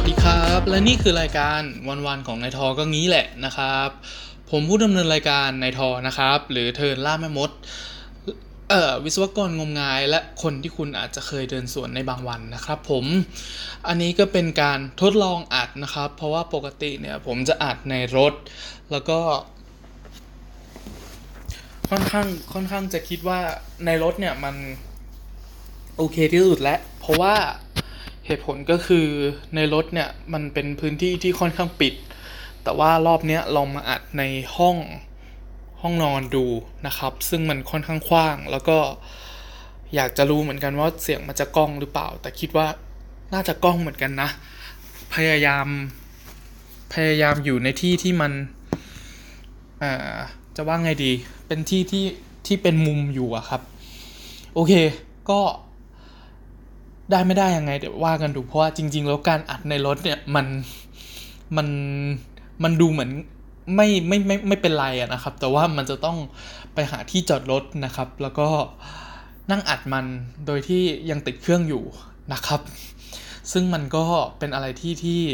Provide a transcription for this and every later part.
วัสดีครับและนี่คือรายการวันๆของนายทอก็งี้แหละนะครับผมผู้ดำเนินรายการนายทอนะครับหรือเทิร์นล่าแม่มดวิศวกรงมงายและคนที่คุณอาจจะเคยเดินสวนในบางวันนะครับผมอันนี้ก็เป็นการทดลองอัดนะครับเพราะว่าปกติเนี่ยผมจะอัดในรถแล้วก็ค่อนข้างจะคิดว่าในรถเนี่ยมันโอเคที่สุดแล้วเพราะว่าเหตุผลก็คือในรถเนี่ยมันเป็นพื้นที่ที่ค่อนข้างปิดแต่ว่ารอบเนี้ยลองมาอัดในห้องนอนดูนะครับซึ่งมันค่อนข้างกว้างแล้วก็อยากจะรู้เหมือนกันว่าเสียงมันจะก้องหรือเปล่าแต่คิดว่าน่าจะก้องเหมือนกันนะพยายามอยู่ในที่ที่มันจะว่าไงดีเป็นที่เป็นมุมอยู่อะครับโอเคก็ได้ไม่ได้ยังไงเดี๋ยวว่ากันดูเพราะว่าจริงๆแล้วการอัดในรถเนี่ยมันมันดูเหมือนไม่เป็นไรอะนะครับแต่ว่ามันจะต้องไปหาที่จอดรถนะครับแล้วก็นั่งอัดมันโดยที่ยังติดเครื่องอยู่นะครับซึ่งมันก็เป็นอะไรที่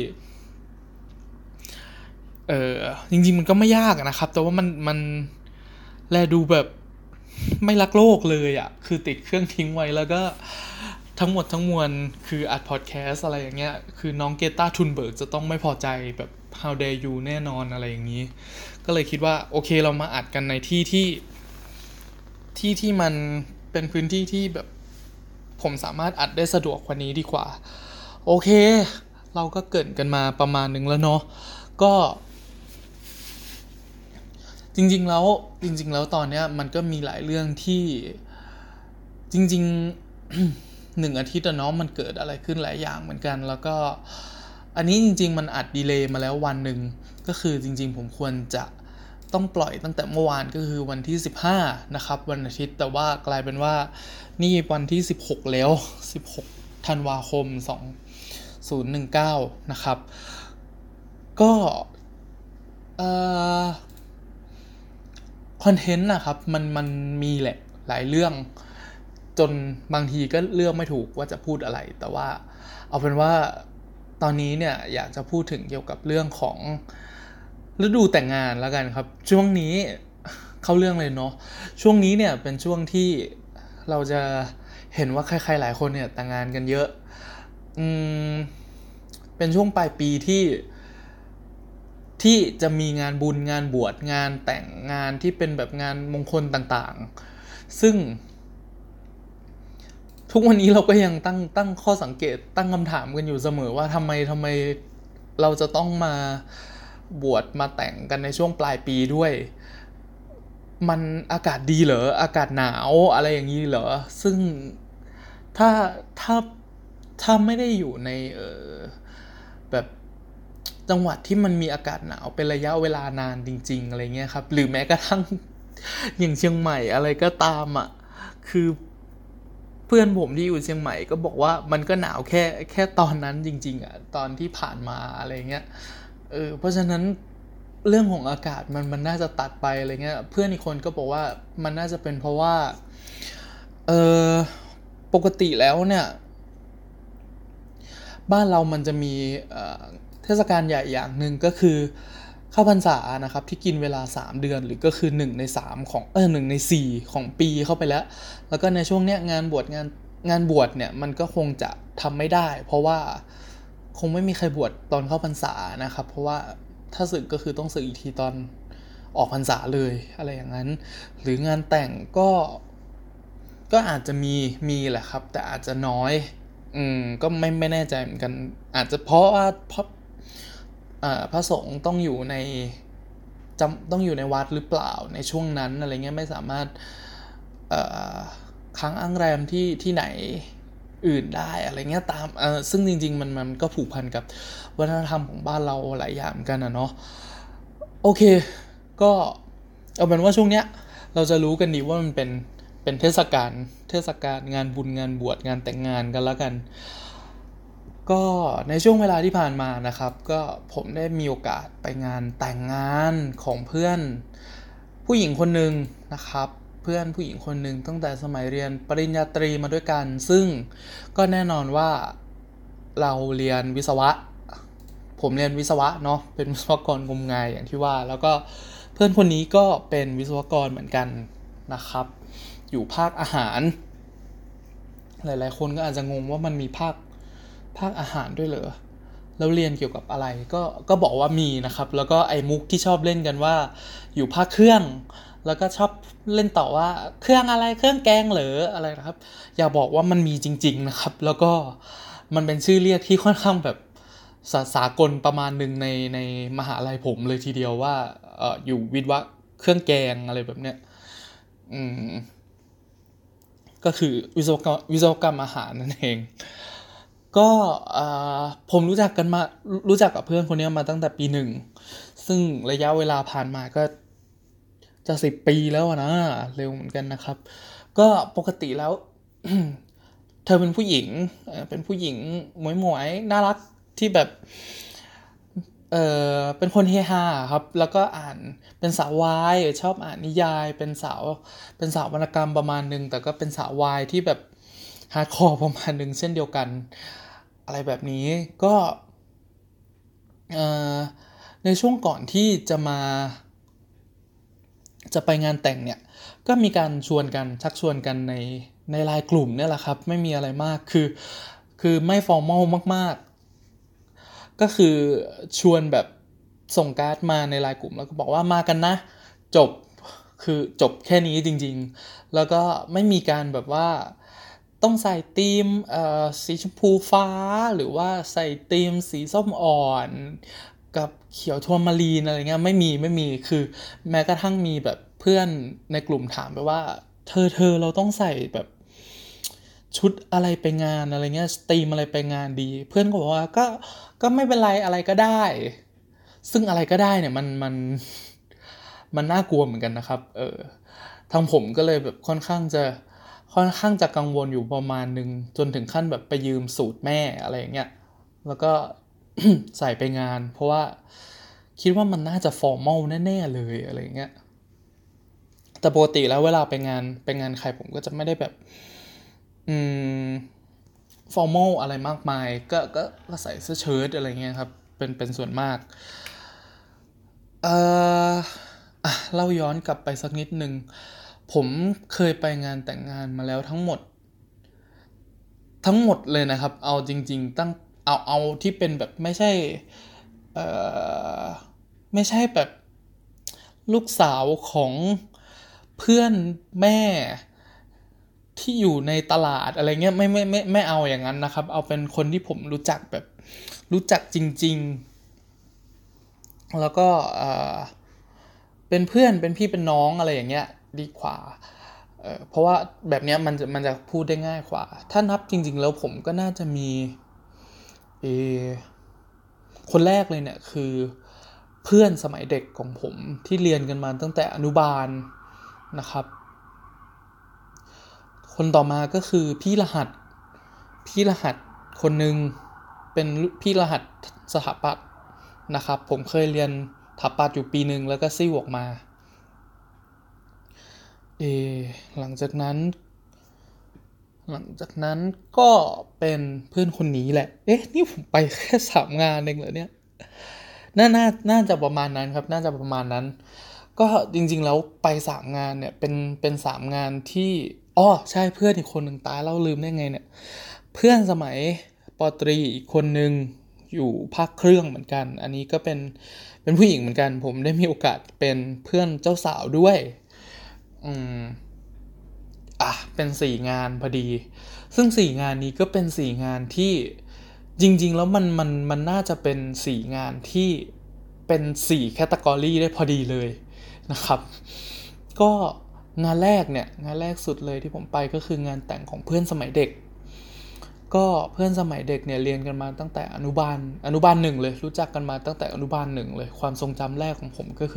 จริงๆมันก็ไม่ยากนะครับแต่ว่ามันแลดูแบบไม่รักโลกเลยอ่ะคือติดเครื่องทิ้งไว้แล้วก็ทั้งหมดทั้งมวลคืออัดพอดแคสอะไรอย่างเงี้ยคือน้องเกต้าทุนเบิร์กจะต้องไม่พอใจแบบ how dare you แน่นอนอะไรอย่างนี้ก็เลยคิดว่าโอเคเรามาอัดกันในที่มันเป็นพื้นที่ที่แบบผมสามารถอัดได้สะดวกกว่านี้ดีกว่าโอเคเราก็เกริ่นกันมาประมาณนึงแล้วเนาะก็จริงๆแล้วตอนเนี้ยมันก็มีหลายเรื่องที่จริงๆ1 อาทิตย์เนาะมันเกิดอะไรขึ้นหลายอย่างเหมือนกันแล้วก็อันนี้จริงๆมันอัดดีเลย์มาแล้ววันหนึ่งก็คือจริงๆผมควรจะต้องปล่อยตั้งแต่เมื่อวานก็คือวันที่15นะครับวันอาทิตย์แต่ว่ากลายเป็นว่านี่วันที่16แล้ว16ธันวาคม2019นะครับก็คอนเทนต์นะครับมันมีแหละหลายเรื่องจนบางทีก็เลือกไม่ถูกว่าจะพูดอะไรแต่ว่าเอาเป็นว่าตอนนี้เนี่ยอยากจะพูดถึงเกี่ยวกับเรื่องของฤดูแต่งงานแล้วกันครับช่วงนี้เข้าเรื่องเลยเนาะช่วงนี้เนี่ยเป็นช่วงที่เราจะเห็นว่าใครๆหลายคนเนี่ยแต่งงานกันเยอะเป็นช่วงปลายปีที่จะมีงานบุญงานบวชงานแต่งงานที่เป็นแบบงานมงคลต่างๆซึ่งทุกวันนี้เราก็ยังตั้งข้อสังเกตตั้งคำถามกันอยู่เสมอว่าทำไมเราจะต้องมาบวชมาแต่งกันในช่วงปลายปีด้วยมันอากาศดีเหรออากาศหนาวอะไรอย่างนี้เหรอซึ่งถ้าถ้าถ้าไม่ได้อยู่ในแบบจังหวัดที่มันมีอากาศหนาวเป็นระยะเวลานานจริงๆอะไรเงี้ยครับหรือแม้กระทั่งอย่างเชียงใหม่อะไรก็ตามอ่ะคือเพื่อนผมที่อยู่เชียงใหม่ก็บอกว่ามันก็หนาวแค่ตอนนั้นจริงๆอ่ะตอนที่ผ่านมาอะไรเงี้ยเพราะฉะนั้นเรื่องของอากาศมันน่าจะตัดไปอะไรเงี้ยเพื่อนอีกคนก็บอกว่ามันน่าจะเป็นเพราะว่าเออปกติแล้วเนี่ยบ้านเรามันจะมีเทศกาลใหญ่อย่างหนึ่งก็คือเข้าพรรษานะครับที่กินเวลา3 เดือนหรือก็คือ1 ใน 3ของ1 ใน 4ของปีเข้าไปแล้วก็ในช่วงเนี้ยงานบวชเนี่ยมันก็คงจะทำไม่ได้เพราะว่าคงไม่มีใครบวชตอนเข้าพรรษานะครับเพราะว่าถ้าสึกก็คือต้องสึกอีกทีตอนออกพรรษาเลยอะไรอย่างนั้นหรืองานแต่งก็อาจจะมีแหละครับแต่อาจจะน้อยก็ไม่แน่ใจเหมือนกันอาจจะเพราะว่าพระสงฆ์ต้องอยู่ในวัดหรือเปล่าในช่วงนั้นอะไรเงี้ยไม่สามารถค้างอ้างแรมที่ไหนอื่นได้อะไรเงี้ยตามซึ่งจริงๆมันก็ผูกพันกับวัฒนธรรมของบ้านเราหลายอย่างกันนะเนาะโอเคก็เอาเป็นว่าช่วงเนี้ยเราจะรู้กันดีว่ามันเป็นเทศกาลงานบุญงานบวชงานแต่งงานกันแล้วกันก็ในช่วงเวลาที่ผ่านมานะครับก็ผมได้มีโอกาสไปงานแต่งงานของเพื่อนผู้หญิงคนหนึ่งนะครับเพื่อนผู้หญิงคนหนึ่งตั้งแต่สมัยเรียนปริญญาตรีมาด้วยกันซึ่งก็แน่นอนว่าเราเรียนวิศวะผมเรียนวิศวะเนาะเป็นวิศวกรงมงายอย่างที่ว่าแล้วก็เพื่อนคนนี้ก็เป็นวิศวกรเหมือนกันนะครับอยู่ภาคอาหารหลายๆคนก็อาจจะงงว่ามันมีภาคอาหารด้วยเหรอแล้วเรียนเกี่ยวกับอะไรก็บอกว่ามีนะครับแล้วก็ไอ้มุกที่ชอบเล่นกันว่าอยู่ภาคเครื่องแล้วก็ชอบเล่นต่อว่าเครื่องอะไรเครื่องแกงเหรออะไรนะครับอย่าบอกว่ามันมีจริงๆนะครับแล้วก็มันเป็นชื่อเรียกที่ค่อนข้างแบบสากลประมาณนึงในมหาลัยผมเลยทีเดียวว่าอยู่วิศวะเครื่องแกงอะไรแบบเนี้ยก็คือวิศวกรรมอาหารนั่นเองก็ผมรู้จักกับเพื่อนคนนี้มาตั้งแต่ปี 1ซึ่งระยะเวลาผ่านมาก็จะ10 ปีแล้วนะเร็วเหมือนกันนะครับก็ปกติแล้ว เธอเป็นผู้หญิงหมวยๆน่ารักที่แบบเป็นคนเฮฮาครับแล้วก็อ่านเป็นสาววายชอบอ่านนิยายเป็นสาววรรณกรรมประมาณนึงแต่ก็เป็นสาววายที่แบบฮาร์ดคอร์ประมาณนึงเช่นเดียวกันอะไรแบบนี้ก็ในช่วงก่อนที่จะไปงานแต่งเนี่ยก็มีการชักชวนกันในไลน์กลุ่มเนี่ยแหละครับไม่มีอะไรมากคือไม่ฟอร์มอลมากๆก็คือชวนแบบส่งการ์ดมาในไลน์กลุ่มแล้วก็บอกว่ามากันนะจบคือจบแค่นี้จริงๆแล้วก็ไม่มีการแบบว่าต้องใส่ธีมสีชมพูฟ้าหรือว่าใส่ธีมสีส้มอ่อนกับเขียวทัวร์มารีนอะไรเงี้ยไม่มีคือแม้กระทั่งมีแบบเพื่อนในกลุ่มถามไปว่าเธอเราต้องใส่แบบชุดอะไรไปงานอะไรเงี้ยธีมอะไรไปงานดีเพื่อนก็บอกว่าก็ไม่เป็นไรอะไรก็ได้ซึ่งอะไรก็ได้เนี่ยมันน่ากลัวเหมือนกันนะครับทางผมก็เลยแบบค่อนข้างจะกังวลอยู่ประมาณนึงจนถึงขั้นแบบไปยืมสูตรแม่อะไรอย่างเงี้ยแล้วก็ ใส่ไปงานเพราะว่าคิดว่ามันน่าจะฟอร์มอลแน่ๆเลยอะไรอย่างเงี้ยแต่ปกติแล้วเวลาไปงานใครผมก็จะไม่ได้แบบฟอร์มอลอะไรมากมายก็ใส่เสื้อเชิ้ตอะไรเงี้ยครับเป็นส่วนมากเล่าย้อนกลับไปสักนิดนึงผมเคยไปงานแต่งงานมาแล้วทั้งหมดเลยนะครับเอาจริงๆเอาที่เป็นแบบไม่ใช่ไม่ใช่แบบลูกสาวของเพื่อนแม่ที่อยู่ในตลาดอะไรเงี้ยไม่เอาอย่างนั้นนะครับเอาเป็นคนที่ผมรู้จักแบบรู้จักจริงๆแล้วก็เป็นเพื่อนเป็นพี่เป็นน้องอะไรอย่างเงี้ยดีกว่าเพราะว่าแบบเนี้ยมันจะพูดได้ง่ายกว่าถ้านับจริงๆแล้วผมก็น่าจะมีคนแรกเลยเนี่ยคือเพื่อนสมัยเด็กของผมที่เรียนกันมาตั้งแต่อนุบาลนะครับคนต่อมาก็คือพี่รหัสคนหนึ่งเป็นพี่รหัสสถาปัตย์นะครับผมเคยเรียนสถาปัตย์อยู่ปีนึงแล้วก็ซิ่วออกมาหลังจากนั้นก็เป็นเพื่อนคนนี้แหละนี่ผมไปแค่3 งานเองเหรอเนี่ยน่าจะประมาณนั้นครับน่าจะประมาณนั้นก็จริงๆแล้วไป3 งานเนี่ยเป็น3 งานที่ใช่เพื่อนอีกคนหนึ่งตายแล้วลืมได้ไงเนี่ยเพื่อนสมัยป.ตรีอีกคนหนึ่งอยู่ภาคเครื่องเหมือนกันอันนี้ก็เป็นผู้หญิงเหมือนกันผมได้มีโอกาสเป็นเพื่อนเจ้าสาวด้วยเป็น4 งานพอดีซึ่ง4 งานนี้ก็เป็น4 งานที่จริงๆแล้วมันน่าจะเป็น4 งานที่เป็น4แคตตากรีได้พอดีเลยนะครับก็งานแรกสุดเลยที่ผมไปก็คืองานแต่งของเพื่อนสมัยเด็กก็เพื่อนสมัยเด็กเนี่ยเรียนกันมาตั้งแต่อนุบาล 1เลยรู้จักกันมาตั้งแต่อนุบาล 1เลยความทรงจำแรกของผมก็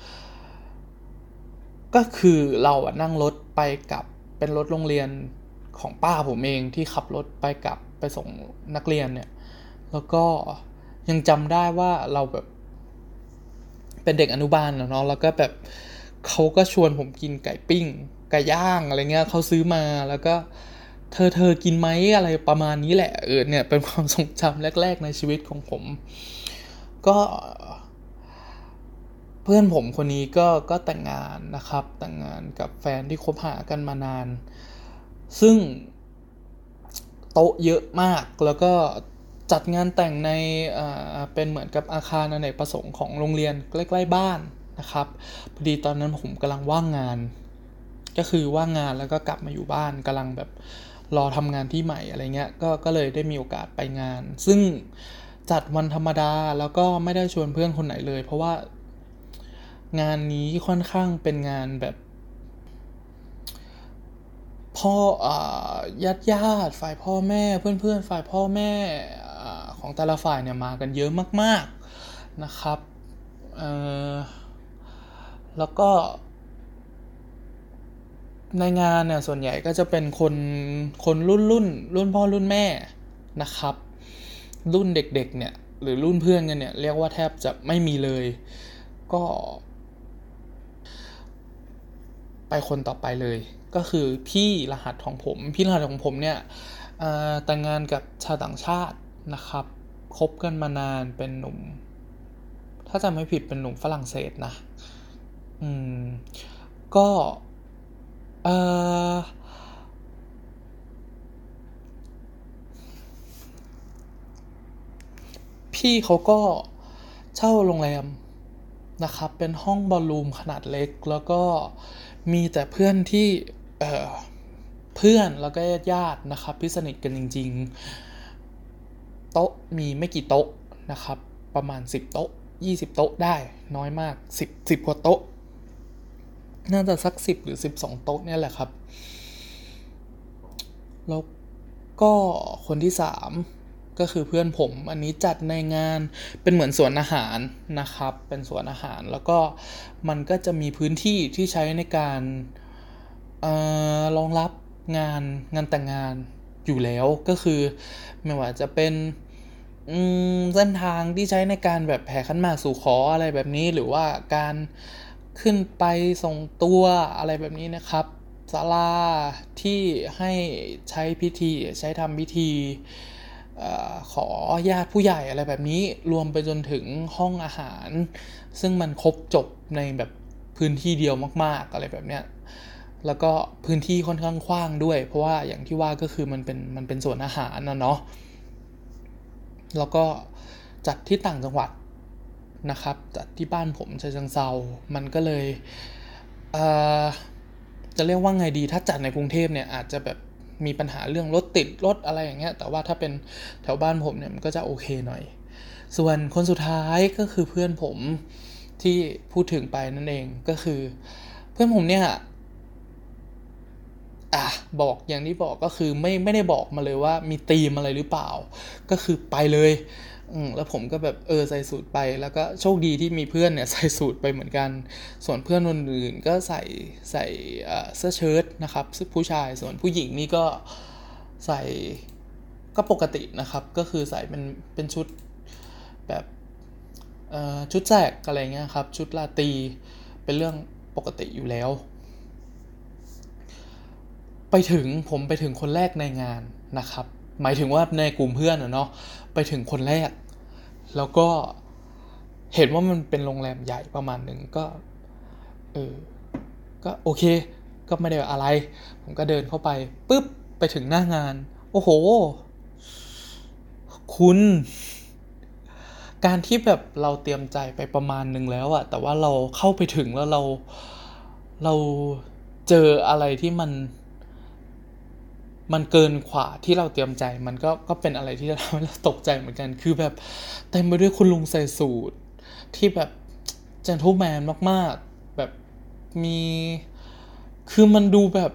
คือเรานั่งรถไปกับเป็นรถโรงเรียนของป้าผมเองที่ขับรถไปกับไปส่งนักเรียนเนี่ยแล้วก็ยังจำได้ว่าเราแบบเป็นเด็กอนุบาลเนาะแล้วก็แบบเขาก็ชวนผมกินไก่ปิ้งไก่ย่างอะไรเงี้ยเขาซื้อมาแล้วก็เธอกินไหมอะไรประมาณนี้แหละเนี่ยเป็นความทรงจำแรกๆในชีวิตของผมก็เพื่อนผมคนนี้ก็แต่งงานนะครับแต่งงานกับแฟนที่คบหากันมานานซึ่งโต๊ะเยอะมากแล้วก็จัดงานแต่งในเป็นเหมือนกับอาคารอเนกประสงค์ของโรงเรียนใกล้ๆบ้านนะครับพอดีตอนนั้นผมกำลังว่างงานก็คือว่างงานแล้วก็กลับมาอยู่บ้านกำลังแบบรอทำงานที่ใหม่อะไรเงี้ยก็เลยได้มีโอกาสไปงานซึ่งจัดวันธรรมดาแล้วก็ไม่ได้ชวนเพื่อนคนไหนเลยเพราะว่างานนี้ค่อนข้างเป็นงานแบบพ่อญาติฝ่ายพ่อแม่เพื่อนๆฝ่ายพ่อแม่ของแต่ละฝ่ายเนี่ยมากันเยอะมากๆนะครับแล้วก็ในงานเนี่ยส่วนใหญ่ก็จะเป็นคนรุ่นพ่อรุ่นแม่นะครับรุ่นเด็กๆเนี่ยหรือรุ่นเพื่อนกันเนี่ยเรียกว่าแทบจะไม่มีเลยก็ไปคนต่อไปเลยก็คือพี่รหัสของผมเนี่ยแต่งงานกับชาวต่างชาตินะครับคบกันมานานเป็นหนุ่มถ้าจำไม่ผิดเป็นหนุ่มฝรั่งเศสนะก็เออพี่เขาก็เช่าโรงแรมนะครับเป็นห้องบอลลูมขนาดเล็กแล้วก็มีแต่เพื่อนที่เอ่อเพื่อนแล้วก็ญาตินะครับที่สนิทกันจริงๆโต๊ะมีไม่กี่โต๊ะนะครับประมาณ10โต๊ะ20โต๊ะได้น้อยมาก10กว่าโต๊ะน่าจะสัก10หรือ12โต๊ะเนี่ยแหละครับแล้วก็คนที่3ก็คือเพื่อนผมอันนี้จัดในงานเป็นเหมือนสวนอาหารนะครับเป็นสวนอาหารแล้วก็มันก็จะมีพื้นที่ที่ใช้ในการรองรับงานแต่งงานอยู่แล้วก็คือไม่ว่าจะเป็นเส้นทางที่ใช้ในการแบบแห่ขันหมากสู่ขออะไรแบบนี้หรือว่าการขึ้นไปส่งตัวอะไรแบบนี้นะครับศาลาที่ให้ใช้พิธีใช้ทำพิธีขอญาติผู้ใหญ่อะไรแบบนี้รวมไปจนถึงห้องอาหารซึ่งมันครบจบในแบบพื้นที่เดียวมากๆอะไรแบบเนี้ยแล้วก็พื้นที่ค่อนข้างกว้างด้วยเพราะว่าอย่างที่ว่าก็คือมันเป็นสวนอาหารนะเนาะแล้วก็จัดที่ต่างจังหวัดนะครับจัดที่บ้านผมฉะเชิงเทรามันก็เลยจะเรียกว่าไงดีถ้าจัดในกรุงเทพเนี่ยอาจจะแบบมีปัญหาเรื่องรถติดรถอะไรอย่างเงี้ยแต่ว่าถ้าเป็นแถวบ้านผมเนี่ยมันก็จะโอเคหน่อยส่วนคนสุดท้ายก็คือเพื่อนผมที่พูดถึงไปนั่นเองก็คือเพื่อนผมเนี่ยบอกอย่างที่บอกก็คือไม่ได้บอกมาเลยว่ามีธีมอะไรหรือเปล่าก็คือไปเลยแล้วผมก็แบบใส่สูทไปแล้วก็โชคดีที่มีเพื่อนเนี่ยใส่สูทไปเหมือนกันส่วนเพื่อนคนอื่นก็ใส่เสื้อเชิ้ตนะครับผู้ชายส่วนผู้หญิงนี่ก็ใส่ก็ปกตินะครับก็คือใส่เป็นชุดแบบชุดแสกอะไรเงี้ยครับชุดราตรีเป็นเรื่องปกติอยู่แล้วผมไปถึงคนแรกในงานนะครับหมายถึงว่าในกลุ่มเพื่อนเนาะไปถึงคนแรกแล้วก็เห็นว่ามันเป็นโรงแรมใหญ่ประมาณหนึ่งก็เออก็โอเคก็ไม่ได้อะไรผมก็เดินเข้าไปปุ๊บไปถึงหน้างานโอ้โหคุณการที่แบบเราเตรียมใจไปประมาณนึงแล้วอะแต่ว่าเราเข้าไปถึงแล้วเราเจออะไรที่มันเกินกว่าที่เราเตรียมใจมันก็เป็นอะไรที่ทำให้เราตกใจเหมือนกันคือแบบเต็มไปด้วยคุณลุงใส่สูทที่แบบเจน t l e แมนมากๆแบบมีคือมันดูแบบ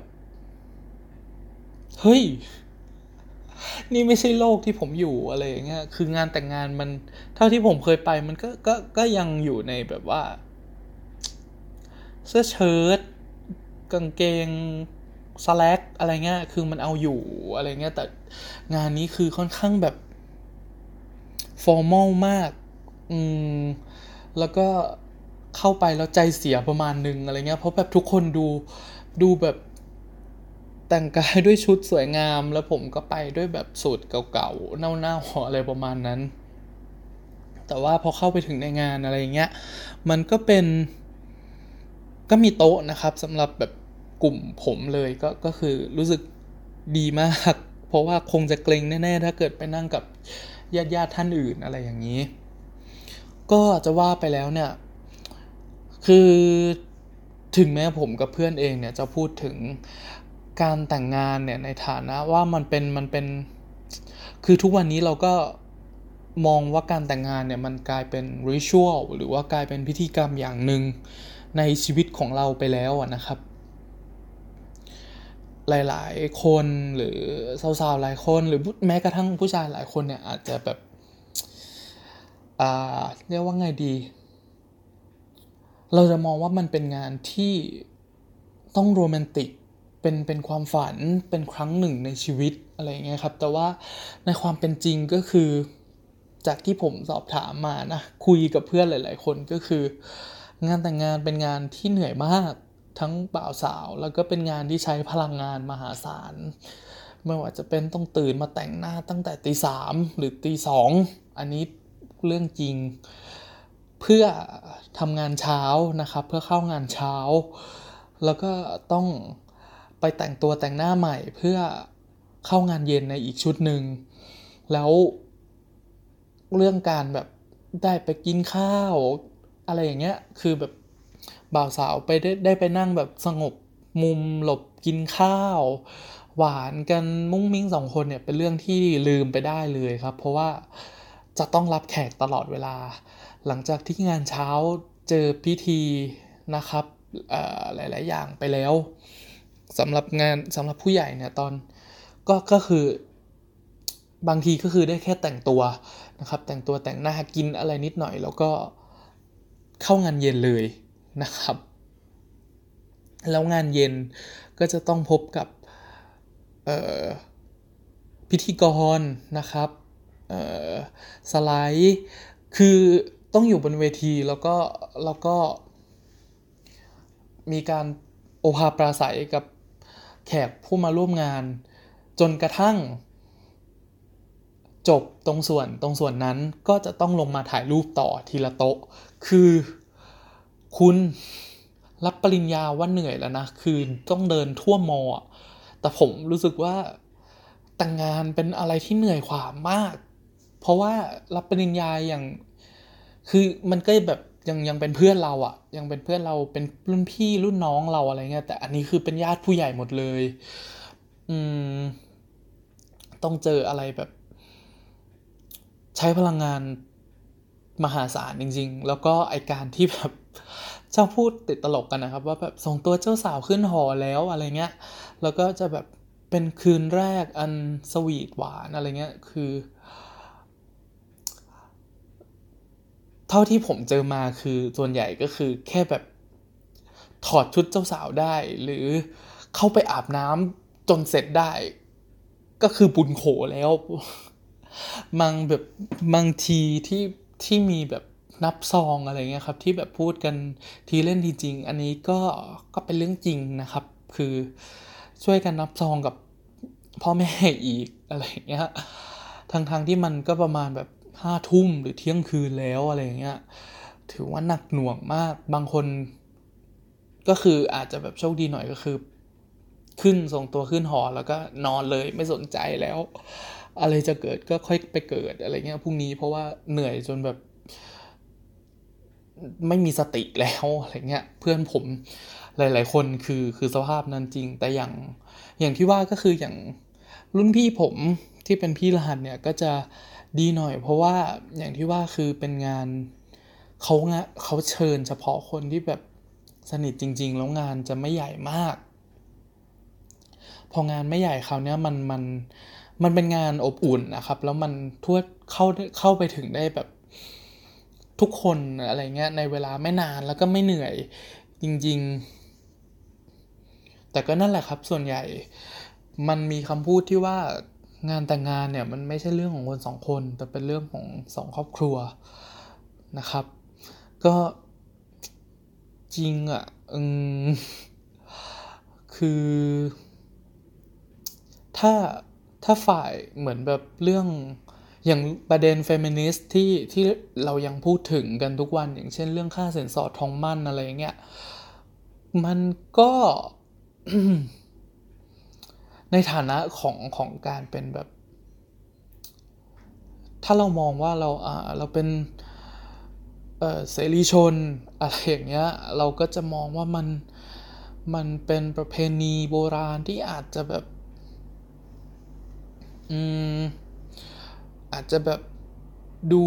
เฮ้ยนี่ไม่ใช่โลกที่ผมอยู่อะไรอย่างเงี้ยคืองานแต่งงานมันเท่าที่ผมเคยไปมันก็ยังอยู่ในแบบว่าเสื้อเชิ้ตกางเกงสแล็กอะไรเงี้ยคือมันเอาอยู่อะไรเงี้ยแต่งานนี้คือค่อนข้างแบบฟอร์มอลมากอืมแล้วก็เข้าไปแล้วใจเสียประมาณนึงอะไรเงี้ยเพราะแบบทุกคนดูแบบแต่งกายด้วยชุดสวยงามแล้วผมก็ไปด้วยแบบสูทเก่าๆเน่าๆอะไรประมาณนั้นแต่ว่าพอเข้าไปถึงในงานอะไรอย่างเงี้ยมันก็มีโต๊ะนะครับสำหรับแบบกลุ่มผมเลยก็คือรู้สึกดีมากเพราะว่าคงจะเกรงแน่ๆถ้าเกิดไปนั่งกับญาติท่านอื่นอะไรอย่างนี้ก็จะว่าไปแล้วเนี่ยคือถึงแม้ผมกับเพื่อนเองเนี่ยจะพูดถึงการแต่งงานเนี่ยในฐานะว่ามันเป็นคือทุกวันนี้เราก็มองว่าการแต่งงานเนี่ยมันกลายเป็นริชวลหรือว่ากลายเป็นพิธีกรรมอย่างหนึ่งในชีวิตของเราไปแล้วนะครับหลายๆคนหรือสาวๆหลายคนหรือแม้กระทั่งผู้ชายหลายคนเนี่ยอาจจะแบบเรียกว่าไงดีเราจะมองว่ามันเป็นงานที่ต้องโรแมนติกเป็นความฝันเป็นครั้งหนึ่งในชีวิตอะไรอย่างเงี้ยครับแต่ว่าในความเป็นจริงก็คือจากที่ผมสอบถามมานะคุยกับเพื่อนหลายๆคนก็คืองานแต่งงานเป็นงานที่เหนื่อยมากทั้งบ่าวสาวแล้วก็เป็นงานที่ใช้พลังงานมหาศาลไม่ว่าจะเป็นต้องตื่นมาแต่งหน้าตั้งแต่ตี 3หรือตี 2อันนี้เรื่องจริงเพื่อทำงานเช้านะครับเพื่อเข้างานเช้าแล้วก็ต้องไปแต่งตัวแต่งหน้าใหม่เพื่อเข้างานเย็นในอีกชุดหนึ่งแล้วเรื่องการแบบได้ไปกินข้าวอะไรอย่างเงี้ยคือแบบบ่าวสาวไปได้ไปนั่งแบบสงบมุมหลบกินข้าวหวานกันมุ้งมิ้ง2 คนเนี่ยเป็นเรื่องที่ลืมไปได้เลยครับเพราะว่าจะต้องรับแขกตลอดเวลาหลังจากที่งานเช้าเจอพิธีนะครับหลายๆอย่างไปแล้วสำหรับผู้ใหญ่เนี่ยตอนก็คือบางทีก็คือได้แค่แต่งตัวนะครับแต่งตัวแต่งหน้ากินอะไรนิดหน่อยแล้วก็เข้างานเย็นเลยนะครับแล้วงานเย็นก็จะต้องพบกับพิธีกรนะครับสไลด์คือต้องอยู่บนเวทีแล้วก็มีการโอภาปราศัยกับแขกผู้มาร่วมงานจนกระทั่งจบตรงส่วนนั้นก็จะต้องลงมาถ่ายรูปต่อทีละโต๊ะคือคุณรับปริญญาว่าเหนื่อยแล้วนะคือต้องเดินทั่วมอแต่ผมรู้สึกว่าแต่งงานเป็นอะไรที่เหนื่อยกว่ามากเพราะว่ารับปริญญาอย่างคือมันก็แบบยังเป็นเพื่อนเราอ่ะยังเป็นเพื่อนเราเป็นรุ่นพี่รุ่นน้องเราอะไรเงี้ยแต่อันนี้คือเป็นญาติผู้ใหญ่หมดเลยอืมต้องเจออะไรแบบใช้พลังงานมหาศาลจริงๆแล้วก็ไอการที่แบบชอบพูดติดตลกกันนะครับว่าแบบส่งตัวเจ้าสาวขึ้นหอแล้วอะไรเงี้ยแล้วก็จะแบบเป็นคืนแรกอันสวีทหวานอะไรเงี้ยคือเท่าที่ผมเจอมาคือส่วนใหญ่ก็คือแค่แบบถอดชุดเจ้าสาวได้หรือเข้าไปอาบน้ำจนเสร็จได้ก็คือบุญโขแล้วแบบบางทีที่มีแบบนับซองอะไรเงี้ยครับที่แบบพูดกันทีเล่นทีจริงอันนี้ก็เป็นเรื่องจริงนะครับคือช่วยกันนับซองกับพ่อแม่อีกอะไรเงี้ยทางที่มันก็ประมาณแบบ5 ทุ่มหรือเที่ยงคืนแล้วอะไรเงี้ยถือว่าหนักหน่วงมากบางคนก็คืออาจจะแบบโชคดีหน่อยก็คือขึ้นส่งตัวขึ้นหอแล้วก็นอนเลยไม่สนใจแล้วอะไรจะเกิดก็ค่อยไปเกิดอะไรเงี้ยพรุ่งนี้เพราะว่าเหนื่อยจนแบบไม่มีสติแล้วอะไรเงี้ยเพื่อนผมหลายๆคนคือสภาพนั้นจริงแต่อย่างที่ว่าก็คืออย่างรุ่นพี่ผมที่เป็นพี่รหัสเนี่ยก็จะดีหน่อยเพราะว่าอย่างที่ว่าคือเป็นงานเขาเชิญเฉพาะคนที่แบบสนิทจริงๆแล้วงานจะไม่ใหญ่มากพองานไม่ใหญ่คราวนี้มันเป็นงานอบอุ่นนะครับแล้วมันทั่วเข้าไปถึงได้แบบทุกคนอะไรเงี้ยในเวลาไม่นานแล้วก็ไม่เหนื่อยจริงๆแต่ก็นั่นแหละครับส่วนใหญ่มันมีคำพูดที่ว่างานแต่งงานเนี่ยมันไม่ใช่เรื่องของคน 2 คนแต่เป็นเรื่องของ2 ครอบครัวนะครับก็จริงอ่ะคือถ้าถ้าฝ่ายเหมือนแบบเรื่องอย่างประเด็นเฟมินิสต์ที่เรายังพูดถึงกันทุกวันอย่างเช่นเรื่องค่าสินสอดทองมั่นอะไรอย่างเงี้ยมันก็ ในฐานะของการเป็นแบบถ้าเรามองว่าเราเป็นเสรีชนอะไรอย่างเงี้ยเราก็จะมองว่ามันเป็นประเพณีโบราณที่อาจจะแบบอาจจะแบบดู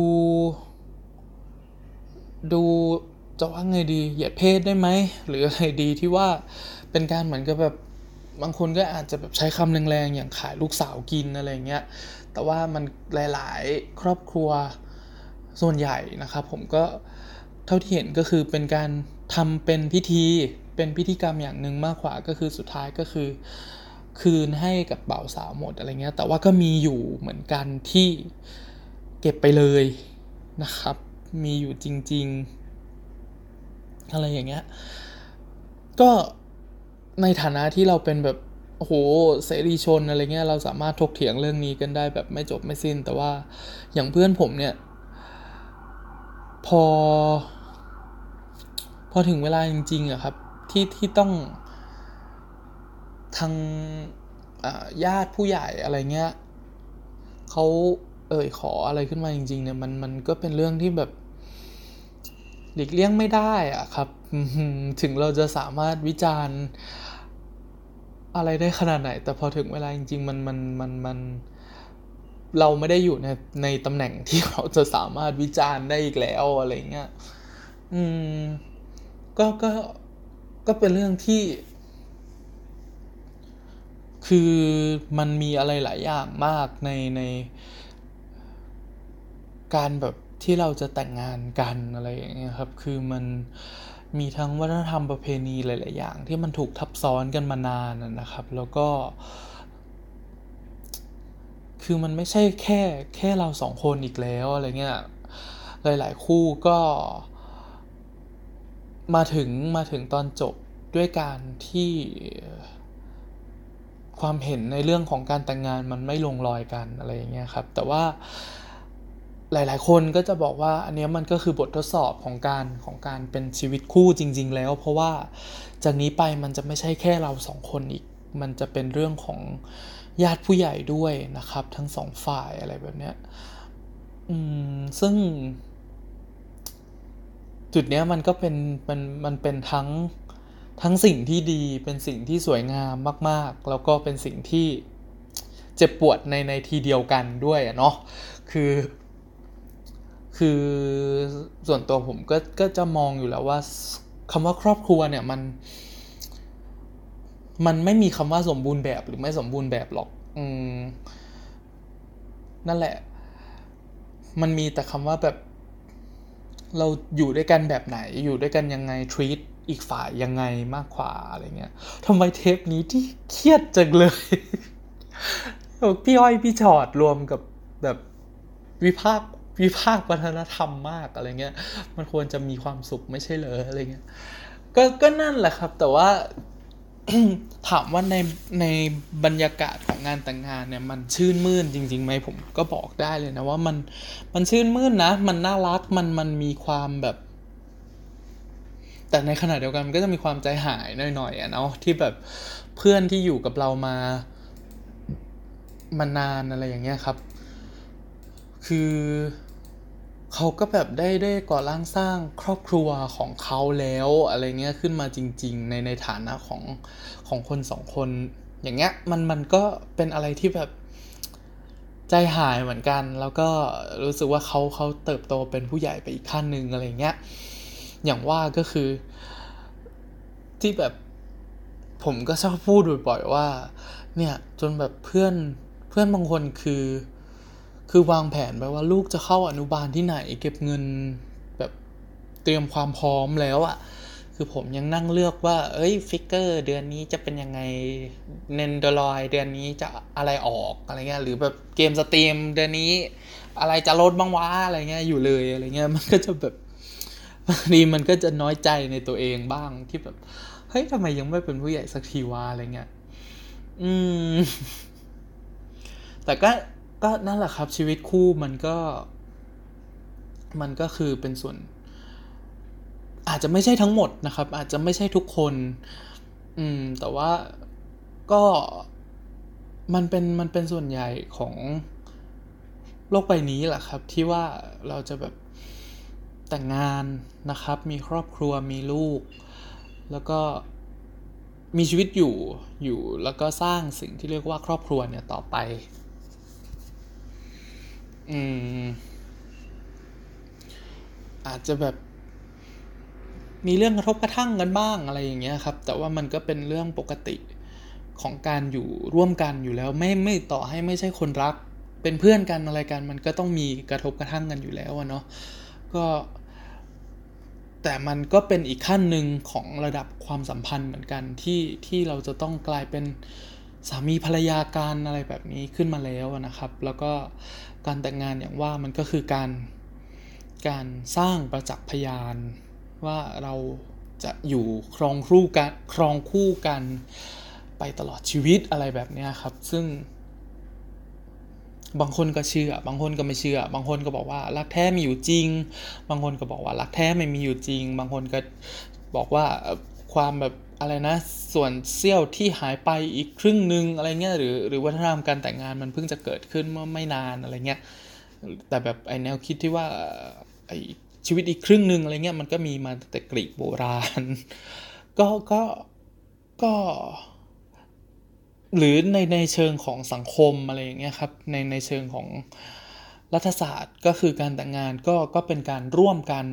ดูจะว่าไงดีเหยียดเพศได้ไหมหรืออะไรดีที่ว่าเป็นการเหมือนกับแบบบางคนก็อาจจะแบบใช้คำแรงๆอย่างขายลูกสาวกินอะไรเงี้ยแต่ว่ามันหลายๆครอบครัวส่วนใหญ่นะครับผมก็เท่าที่เห็นก็คือเป็นการทำเป็นพิธีกรรมอย่างหนึ่งมากกว่าก็คือสุดท้ายก็คือคืนให้กับบ่าวสาวหมดอะไรเงี้ยแต่ว่าก็มีอยู่เหมือนกันที่เก็บไปเลยนะครับมีอยู่จริงๆอะไรอย่างเงี้ยก็ในฐานะที่เราเป็นแบบโอ้โหเสรีชนอะไรเงี้ยเราสามารถถกเถียงเรื่องนี้กันได้แบบไม่จบไม่สิ้นแต่ว่าอย่างเพื่อนผมเนี่ยพอถึงเวลาจริงๆอะครับที่ต้องทางญาติผู้ใหญ่อะไรเงี้ยเขาขออะไรขึ้นมาจริงๆเนี่ยมันก็เป็นเรื่องที่แบบหลีกเลี่ยงไม่ได้อะครับถึงเราจะสามารถวิจารณ์อะไรได้ขนาดไหนแต่พอถึงเวลาจริงๆมันเราไม่ได้อยู่ในตำแหน่งที่เราจะสามารถวิจารณ์ได้อีกแล้วอะไรเงี้ยอืมก็ก็ก็เป็นเรื่องที่คือมันมีอะไรหลายอย่างมากในการแบบที่เราจะแต่งงานกันอะไรอย่างเงี้ยครับคือมันมีทั้งวัฒนธรรมประเพณีหลายๆอย่างที่มันถูกทับซ้อนกันมานานนะครับแล้วก็คือมันไม่ใช่แค่เราสองคนอีกแล้วอะไรเงี้ยหลายๆคู่ก็มาถึงตอนจบด้วยการที่ความเห็นในเรื่องของการแต่งงานมันไม่ลงรอยกันอะไรอย่างเงี้ยครับแต่ว่าหลายๆคนก็จะบอกว่าอันนี้มันก็คือบททดสอบของการเป็นชีวิตคู่จริงๆแล้วเพราะว่าจากนี้ไปมันจะไม่ใช่แค่เราสองคนอีกมันจะเป็นเรื่องของญาติผู้ใหญ่ด้วยนะครับทั้งสองฝ่ายอะไรแบบเนี้ยซึ่งจุดเนี้ยมันก็เป็นมันเป็นทั้งสิ่งที่ดีเป็นสิ่งที่สวยงามมากๆแล้วก็เป็นสิ่งที่เจ็บปวดในทีเดียวกันด้วยเนาะคือคือส่วนตัวผมก็จะมองอยู่แล้วว่าคำว่าครอบครัวเนี่ยมันไม่มีคำว่าสมบูรณ์แบบหรือไม่สมบูรณ์แบบหรอกนั่นแหละมันมีแต่คำว่าแบบเราอยู่ด้วยกันแบบไหนอยู่ด้วยกันยังไง treat อีกฝ่ายยังไงมากกว่าอะไรเงี้ยทำไมเทปนี้ที่เครียดจังเลยพี่อ้อยพี่ชอดรวมกับแบบวิพากษ์วัฒนธรรมมากอะไรเงี้ยมันควรจะมีความสุขไม่ใช่เหรออะไรเงี้ยก็นั่นแหละครับแต่ว่า ถามว่าในบรรยากาศของงานแต่งงานเนี่ยมันชื่นมื่นจริงๆไหมผมก็บอกได้เลยนะว่ามันชื่นมื่นนะมันน่ารักมันมีความแบบแต่ในขณะเดียวกันมันก็จะมีความใจหายหน่อยๆเนาะที่แบบเพื่อนที่อยู่กับเรามานานอะไรอย่างเงี้ยครับคือเขาก็แบบได้ก่อร่างสร้างครอบครัวของเขาแล้วอะไรเงี้ยขึ้นมาจริงๆในฐานะของคนสองคนอย่างเงี้ยมันก็เป็นอะไรที่แบบใจหายเหมือนกันแล้วก็รู้สึกว่าเขาเติบโตเป็นผู้ใหญ่ไปอีกขั้นหนึ่งอะไรเงี้ยอย่างว่าก็คือที่แบบผมก็ชอบพูดบ่อยๆว่าเนี่ยจนแบบเพื่อนบางคนคือวางแผนไปว่าลูกจะเข้าอนุบาลที่ไหนเก็บเงินแบบเตรียมความพร้อมแล้วอ่ะคือผมยังนั่งเลือกว่าฟิกเกอร์เดือนนี้จะเป็นยังไงเนนเดอรอยเดือนนี้จะอะไรออกอะไรเงี้ยหรือแบบเกมสตรีมเดือนนี้อะไรจะลดบ้างวะอะไรเงี้ยอยู่เลยอะไรเงี้ยมันก็จะแบบบางทีมันก็จะน้อยใจในตัวเองบ้างที่แบบเฮ้ยทำไมยังไม่เป็นผู้ใหญ่สักทีวะอะไรเงี้ยอืม แต่ก็นั่นแหละครับชีวิตคู่มันก็คือเป็นส่วนอาจจะไม่ใช่ทั้งหมดนะครับอาจจะไม่ใช่ทุกคนแต่ว่าก็มันเป็นส่วนใหญ่ของโลกใบนี้แหละครับที่ว่าเราจะแบบแต่งงานนะครับมีครอบครัวมีลูกแล้วก็มีชีวิตอยู่แล้วก็สร้างสิ่งที่เรียกว่าครอบครัวเนี่ยต่อไปอาจจะแบบมีเรื่องกระทบกระทั่งกันบ้างอะไรอย่างเงี้ยครับแต่ว่ามันก็เป็นเรื่องปกติของการอยู่ร่วมกันอยู่แล้วไม่ต่อให้ไม่ใช่คนรักเป็นเพื่อนกันอะไรกันมันก็ต้องมีกระทบกระทั่งกันอยู่แล้วเนาะก็แต่มันก็เป็นอีกขั้นหนึ่งของระดับความสัมพันธ์เหมือนกันที่เราจะต้องกลายเป็นสามีภรรยากันอะไรแบบนี้ขึ้นมาแล้วนะครับแล้วก็การแต่งงานอย่างว่ามันก็คือการสร้างประจักษ์พยานว่าเราจะอยู่ครองคู่กันไปตลอดชีวิตอะไรแบบนี้ครับซึ่งบางคนก็เชื่อบางคนก็ไม่เชื่อบางคนก็บอกว่ารักแท้มีอยู่จริงบางคนก็บอกว่ารักแท้ไม่มีอยู่จริงบางคนก็บอกว่าความแบบอะไรนะส่วนเสี้ยวที่หายไปอีกครึ่งนึงอะไรเงี้ยหรือวัฒนธรรมการแต่งงานมันเพิ่งจะเกิดขึ้นเมื่อไม่นานอะไรเงี้ยแต่แบบไอแนวคิดที่ว่าไอชีวิตอีกครึ่งนึงอะไรเงี้ยมันก็มีมาแต่กรีกโบราณก็หรือในเชิงของสังคมอะไรอย่างเงี้ยครับในเชิงของรัฐศาสตร์ก็คือการแต่งงานก็เป็นการร่วมกัน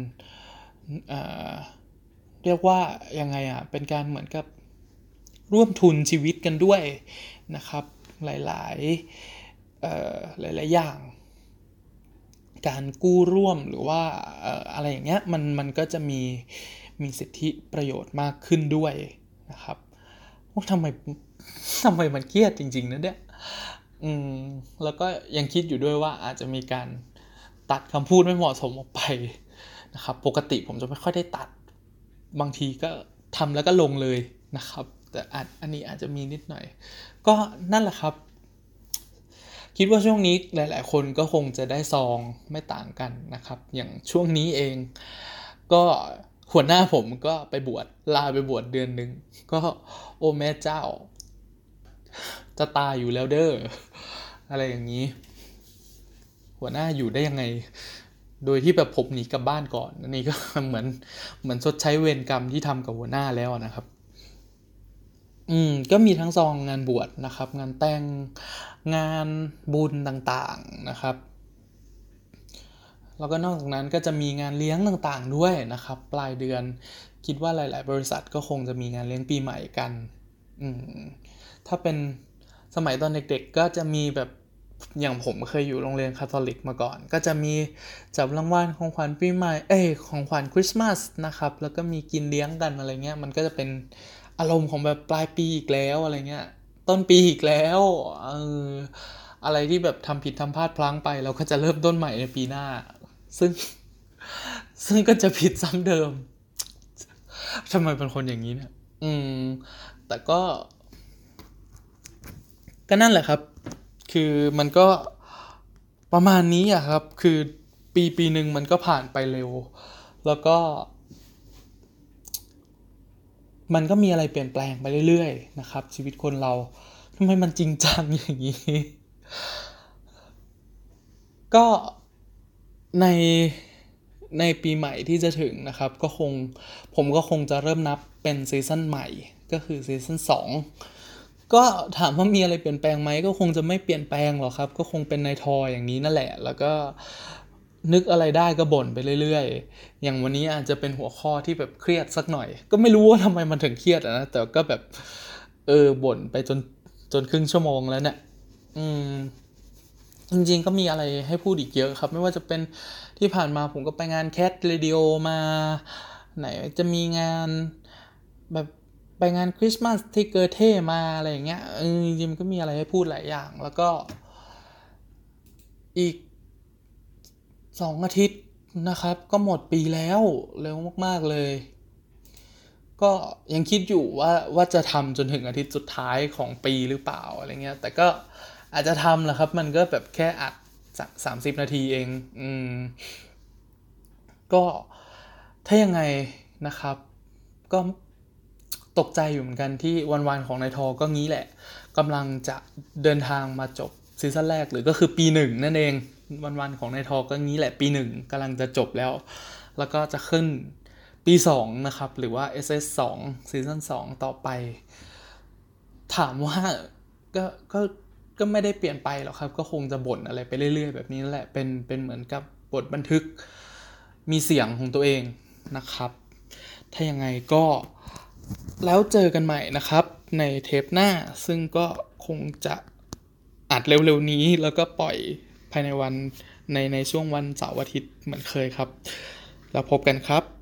เรียกว่ายังไงอ่ะเป็นการเหมือนกับร่วมทุนชีวิตกันด้วยนะครับหลายอย่างการกู้ร่วมหรือว่าอะไรอย่างเงี้ยมันก็จะมีสิทธิประโยชน์มากขึ้นด้วยนะครับทำไมมันเครียดจริงๆนะเนี่ยแล้วก็ยังคิดอยู่ด้วยว่าอาจจะมีการตัดคำพูดไม่เหมาะสมออกไปนะครับปกติผมจะไม่ค่อยได้ตัดบางทีก็ทำแล้วก็ลงเลยนะครับแต่อันนี้อาจจะมีนิดหน่อยก็นั่นแหละครับคิดว่าช่วงนี้หลายๆคนก็คงจะได้ซองไม่ต่างกันนะครับอย่างช่วงนี้เองก็หัวหน้าผมก็ไปลาไปบวชเดือนนึงก็โอ้แม่เจ้าจะตายอยู่แล้วเด้ออะไรอย่างนี้หัวหน้าอยู่ได้ยังไงโดยที่แบบผมหนีกลับบ้านก่อนอันนี้ก็เหมือนชดใช้เวรกรรมที่ทำกับหัวหน้าแล้วนะครับก็มีทั้งซองงานบวชนะครับงานแต่งงานบุญต่างๆนะครับแล้วก็นอกจากนั้นก็จะมีงานเลี้ยงต่างๆด้วยนะครับปลายเดือนคิดว่าหลายๆบริษัทก็คงจะมีงานเลี้ยงปีใหม่กันถ้าเป็นสมัยตอนเด็กๆก็จะมีแบบอย่างผมเคยอยู่โรงเรียนคาทอลิกมาก่อนก็จะมีจับรางวัลของขวัญปีใหม่ของขวัญคริสต์มาสนะครับแล้วก็มีกินเลี้ยงกันอะไรเงี้ยมันก็จะเป็นอารมณ์ของแบบปลายปีอีกแล้วอะไรเงี้ยต้นปีอีกแล้วอะไรที่แบบทำผิดทำพลาดพลั้งไปเราก็จะเริ่มต้นใหม่ในปีหน้าซึ่งก็จะผิดซ้ำเดิมทำไมเป็นคนอย่างนี้เนี่ยแต่ก็นั่นแหละครับคือมันก็ประมาณนี้อะครับคือปีหนึ่งมันก็ผ่านไปเร็วแล้วก็มันก็มีอะไรเปลี่ยนแปลงไปเรื่อยๆนะครับชีวิตคนเราทำไมมันจริงจังอย่างนี้ก็ในปีใหม่ที่จะถึงนะครับผมก็คงจะเริ่มนับเป็นซีซั่นใหม่ก็คือซีซั่น2ก็ถามว่ามีอะไรเปลี่ยนแปลงไหมก็คงจะไม่เปลี่ยนแปลงหรอกครับก็คงเป็นในทออย่างนี้นั่นแหละแล้วก็นึกอะไรได้ก็บ่นไปเรื่อยๆอย่างวันนี้อาจจะเป็นหัวข้อที่แบบเครียดสักหน่อยก็ไม่รู้ว่าทำไมมันถึงเครียดนะแต่ก็แบบบ่นไปจนครึ่งชั่วโมงแล้วเนี่ยจริงๆก็มีอะไรให้พูดอีกเยอะครับไม่ว่าจะเป็นที่ผ่านมาผมก็ไปงานแคทเรดิโอมาไหนจะมีงานแบบไปงานคริสต์มาสที่เกอเท่มาอะไรอย่างเงี้ยจริงๆก็มีอะไรให้พูดหลายอย่างแล้วก็อีก2 อาทิตย์นะครับก็หมดปีแล้วเร็วมากๆเลยก็ยังคิดอยู่ว่าจะทำจนถึงอาทิตย์สุดท้ายของปีหรือเปล่าอะไรเงี้ยแต่ก็อาจจะทำแหละครับ มันก็แบบแค่อัด30 นาทีเองก็ถ้ายังไงนะครับ ก็ตกใจอยู่เหมือนกันที่วันๆของนายทอก็งี้แหละกำลังจะเดินทางมาจบซีซั่นแรกหรือก็คือปีหนึ่งนั่นเองวันๆของนายทอก็งี้แหละปีหนึ่งกำลังจะจบแล้วก็จะขึ้นปี2นะครับหรือว่า SS2 ซีซั่น2ต่อไปถามว่าก็ก็ก็ไม่ได้เปลี่ยนไปหรอกครับก็คงจะบ่นอะไรไปเรื่อยๆแบบนี้แหละเป็นเหมือนกับบทบันทึกมีเสียงของตัวเองนะครับถ้ายังไงก็แล้วเจอกันใหม่นะครับในเทปหน้าซึ่งก็คงจะอัดเร็วๆนี้แล้วก็ปล่อยภายในวันในช่วงวันเสาร์อาทิตย์เหมือนเคยครับแล้วพบกันครับ